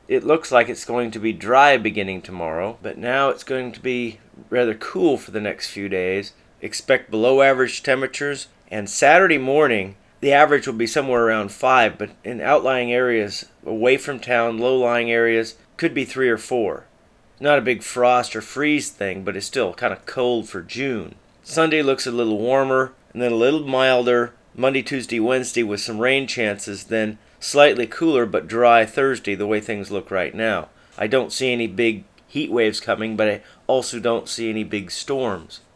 It looks like it's going to be dry beginning tomorrow, but now it's going to be rather cool for the next few days. Expect below average temperatures, and Saturday morning the average will be somewhere around 5, but in outlying areas away from town, low-lying areas, could be 3 or 4. Not a big frost or freeze thing, but it's still kind of cold for June. Sunday looks a little warmer, and then a little milder Monday, Tuesday, Wednesday with some rain chances, then slightly cooler but dry Thursday the way things look right now. I don't see any big heat waves coming, but I also don't see any big storms.